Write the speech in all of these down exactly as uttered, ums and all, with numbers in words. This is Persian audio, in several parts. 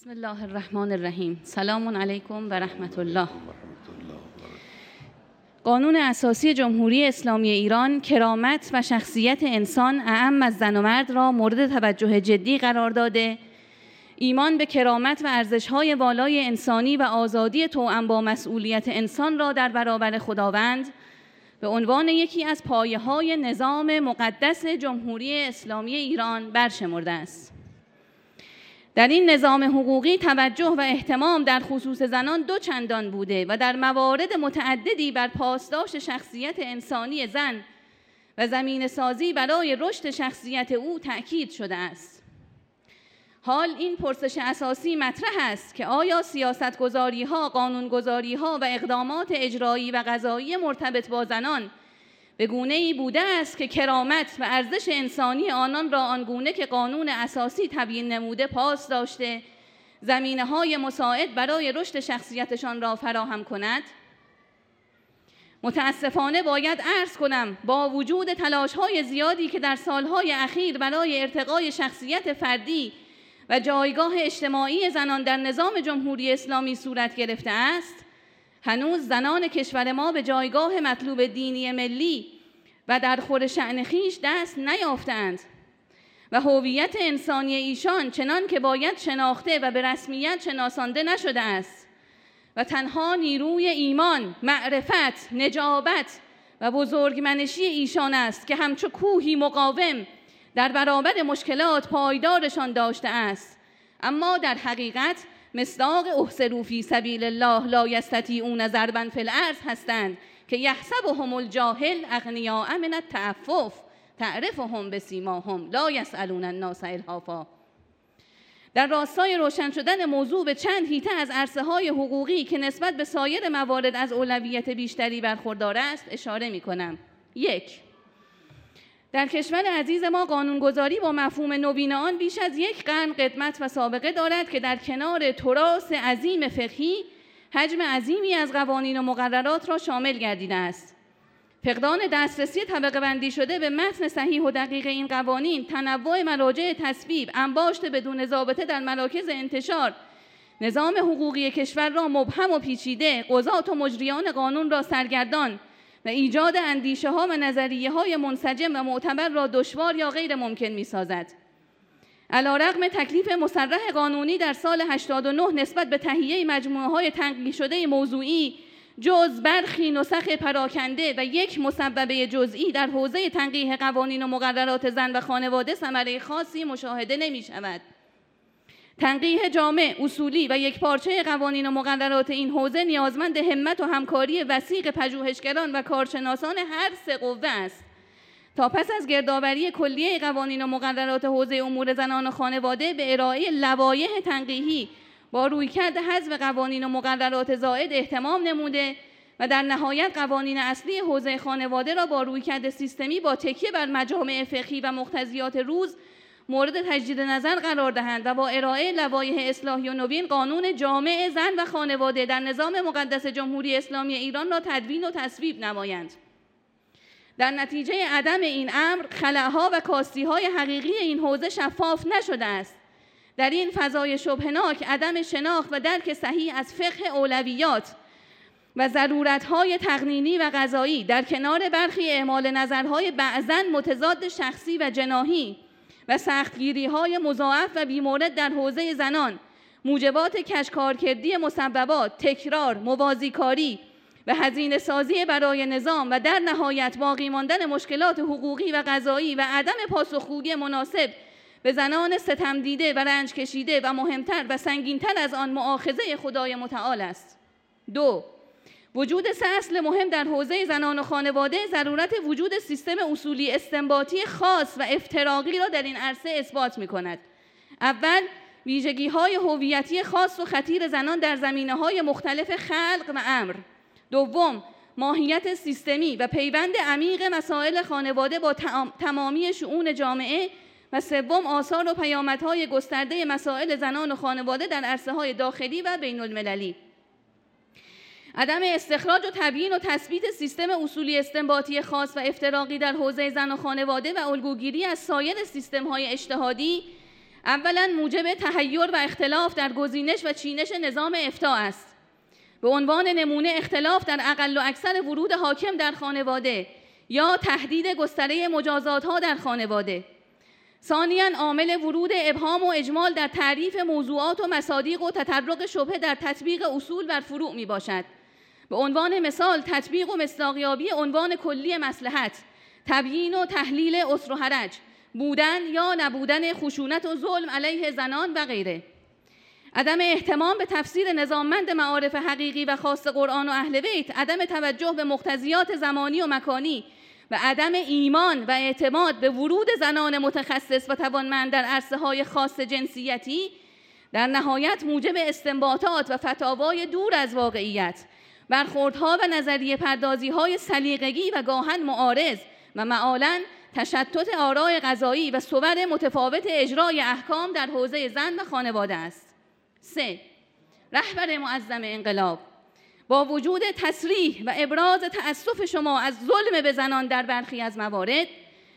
بسم الله الرحمن الرحیم. سلام علیکم و رحمت الله. قانون اساسی جمهوری اسلامی ایران کرامت و شخصیت انسان اعم از زن و مرد را مورد توجه جدی قرار داده، ایمان به کرامت و ارزش‌های والای انسانی و آزادی توأم با مسئولیت انسان را در برابر خداوند به عنوان یکی از پایه‌های نظام مقدس جمهوری اسلامی ایران برشمرده است. در این نظام حقوقی توجه و اهتمام در خصوص زنان دو چندان بوده و در موارد متعددی بر پاسداشت شخصیت انسانی زن و زمینه سازی برای رشد شخصیت او تأکید شده است. حال این پرسش اساسی مطرح است که آیا سیاستگذاری‌ها، قانونگذاری‌ها و اقدامات اجرایی و قضایی مرتبط با زنان به گونه‌ای بوده است که کرامت و ارزش انسانی آنان را آنگونه که قانون اساسی تبیین نموده پاس داشته، زمینه‌های مساعد برای رشد شخصیتشان را فراهم کند؟ متاسفانه باید عرض کنم با وجود تلاش‌های زیادی که در سالهای اخیر برای ارتقای شخصیت فردی و جایگاه اجتماعی زنان در نظام جمهوری اسلامی صورت گرفته است، هنوز زنان کشور ما به جایگاه مطلوب دینی ملی و در خور شأن خویش دست نیافتند و هویت انسانی ایشان چنان که باید شناخته و به رسمیت شناسانده نشده است و تنها نیروی ایمان، معرفت، نجابت و بزرگمنشی ایشان است که همچو کوهی مقاوم در برابر مشکلات پایدارشان داشته است. اما در حقیقت مصداق احسروا فی سبیل الله لا یستطیعون ضربا فی الارض هستند که یحسبهم الجاهل اغنیاء من التعفف تعرفهم بسیماهم لا یسألون الناس الحافا. در راستای روشن شدن موضوع به چند حیطه از عرصه‌های حقوقی که نسبت به سایر موارد از اولویت بیشتری برخوردار است اشاره می‌کنم. یک، در کشور عزیز ما قانونگذاری با مفهوم نوین آن بیش از یک قرن قدمت و سابقه دارد که در کنار تراث عظیم فقهی حجم عظیمی از قوانین و مقررات را شامل گردیده است. فقدان دسترسی طبقه بندی شده به متن صحیح و دقیق این قوانین، تنوع مراجع تصویب، انباشت بدون ضابطه در مراکز انتشار، نظام حقوقی کشور را مبهم و پیچیده، قضات و مجریان قانون را سرگردان و ایجاد اندیشه ها و نظریه های منسجم و معتبر را دشوار یا غیر ممکن می سازد. علیرغم تکلیف مصرح قانونی در سال هشتاد و نه نسبت به تهیه مجموعه های تنقیح شده موضوعی جز برخی نسخ پراکنده و یک مسببه جزئی در حوزه تنقیح قوانین و مقررات زن و خانواده ثمره خاصی مشاهده نمی شود. تنقیح جامع، اصولی و یکپارچه قوانین و مقررات این حوزه نیازمند همت و همکاری وثیق پژوهشگران و کارشناسان هر سه قوه است تا پس از گردآوری کلیه قوانین و مقررات حوزه امور زنان و خانواده به ارائه لوایح تنقیحی با رویکرد حذف قوانین و مقررات زائد اهتمام نموده و در نهایت قوانین اصلی حوزه خانواده را با رویکرد سیستمی با تکیه بر مجامع فقهی و مقتضیات روز مورد تجدید نظر قرار دهند و با ارائه لوایح اصلاحی و نوین قانون جامع زن و خانواده در نظام مقدس جمهوری اسلامی ایران را تدوین و تصویب نمایند. در نتیجه عدم این امر خلاها و کاستی‌های حقیقی این حوزه شفاف نشده است. در این فضای شبهناک عدم شناخت و درک صحیح از فقه اولویات و ضرورت‌های تقنینی و قضایی در کنار برخی اعمال نظرهای بعضاً متضاد شخصی و جناحی و سختگیری‌های مضاعف و بیمورد در حوزه زنان، موجبات کشکارکردی مسببات، تکرار، موازیکاری و هزینه سازی برای نظام و در نهایت باقی ماندن مشکلات حقوقی و قضایی و عدم پاسخگویی مناسب به زنان ستم دیده و رنج کشیده و مهمتر و سنگینتر از آن مؤاخذه خدای متعال است. دو، وجود سه اصل مهم در حوزه زنان و خانواده ضرورت وجود سیستم اصولی استنباطی خاص و افتراقی را در این عرصه اثبات می کند. اول، ویژگی‌های هویتی خاص و خطیر زنان در زمینه‌های مختلف خلق و امر. دوم، ماهیت سیستمی و پیوند عمیق مسائل خانواده با تمامی شؤون جامعه. و سوم، آثار و پیامدهای گسترده مسائل زنان و خانواده در عرصه‌های داخلی و بین المللی. عدم استخراج و تبیین و تثبیت سیستم اصولی استنباطی خاص و افتراقی در حوزه زن و خانواده و الگوگیری از سایر سیستم‌های اجتهادی اولا موجب تحیر و اختلاف در گزینش و چینش نظام افتاء است. به عنوان نمونه اختلاف در اقل و اکثر ورود حاکم در خانواده یا تهدید گستره مجازات‌ها در خانواده. ثانیاً عامل ورود ابهام و اجمال در تعریف موضوعات و مصادیق و تطرق شبهه در تطبیق اصول و فروع می باشد. به عنوان مثال تطبیق و مصداقیابی عنوان کلی مصلحت، تبیین و تحلیل عسر و حرج، بودن یا نبودن خشونت و ظلم علیه زنان و غیره. عدم اهتمام به تفسیر نظاممند معارف حقیقی و خاص قرآن و اهل بیت، عدم توجه به مقتضیات زمانی و مکانی و عدم ایمان و اعتماد به ورود زنان متخصص و توانمند در عرصه‌های خاص جنسیتی در نهایت موجب استنباطات و فتاوای دور از واقعیت، برخوردها و نظریه پردازی‌های سلیقگی و گاهن معارض و معالاً تشتت آراء قضایی و صور متفاوت اجرای احکام در حوزه زن و خانواده است. سه. رهبر معظم انقلاب با وجود تصریح و ابراز تأسف شما از ظلم به زنان در برخی از موارد،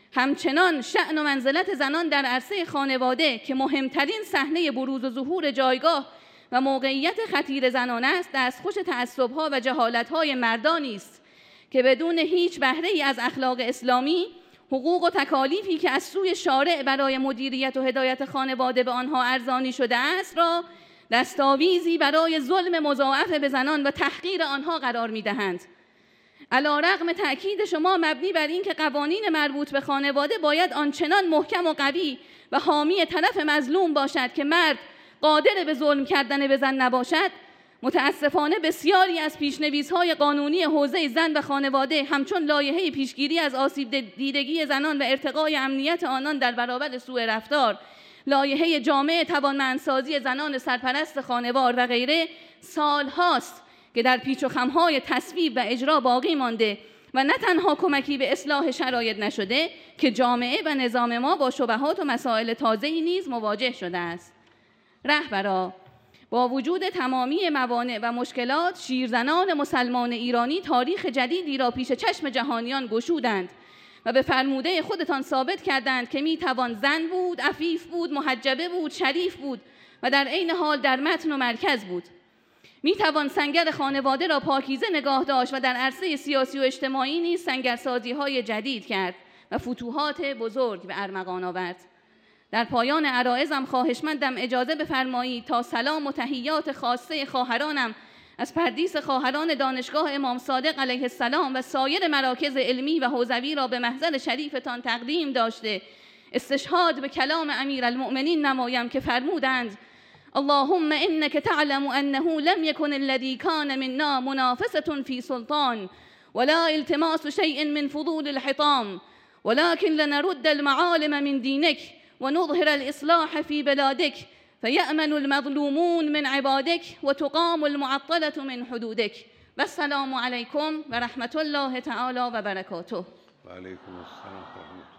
همچنان شأن و منزلت زنان در عرصه خانواده که مهمترین صحنه بروز و ظهور جایگاه و موقعیت خطیر زنان است، دستخوش تعصب‌ها و جهالت‌های مردانی است که بدون هیچ بهره‌ای از اخلاق اسلامی حقوق و تکالیفی که از سوی شارع برای مدیریت و هدایت خانواده به آنها ارزانی شده است را دستاویزی برای ظلم مضاعف به زنان و تحقیر آنها قرار می‌دهند. علی‌رغم تأکید شما مبنی بر این که قوانین مربوط به خانواده باید آنچنان محکم و قوی و حامی طرف مظلوم باشد که مرد قادر به ظلم کردن به زن نباشد، متاسفانه بسیاری از پیشنویس‌های قانونی حوزه زن و خانواده همچون لایحه پیشگیری از آسیب دیدگی زنان و ارتقای امنیت آنان در برابر سوء رفتار، لایحه جامع توانمندسازی زنان سرپرست خانوار و غیره سالهاست که در پیچ و خم‌های تصویب و اجرا باقی مانده و نه تنها کمکی به اصلاح شرایط نشده که جامعه و نظام ما با شبهات و مسائل تازه‌ای نیز مواجه شده است. رهبرا، با وجود تمامی موانع و مشکلات، شیرزنان مسلمان ایرانی تاریخ جدیدی را پیش چشم جهانیان گشودند و به فرموده خودتان ثابت کردند که می توان زن بود، عفیف بود، محجبه بود، شریف بود و در عین حال در متن و مرکز بود. می توان سنگر خانواده را پاکیزه نگاه داشت و در عرصه سیاسی و اجتماعی نیز سنگرسازی های جدید کرد و فتوحات بزرگ به ارمغان آورد. در پایان عرایضم خواهشمندم اجازه بفرمایید تا سلام و تحیات خاصه خواهرانم از پردیس خواهران دانشگاه امام صادق علیه السلام و سایر مراکز علمی و حوزوی را به محضر شریفتان تقدیم داشته استشهاد به کلام امیرالمؤمنین نمایم که فرمودند: اللهم انك تعلم انه لم يكن الذي كان منا منافسة في سلطان ولا التماس شيء من فضول الحطام ولكن لنرد المعالم من دينك ونظهر الإصلاح في بلادك فيأمن المظلومون من عبادك وتقام المعطلة من حدودك. والسلام عليكم ورحمة الله تعالى وبركاته. وعليكم السلام ورحمة الله.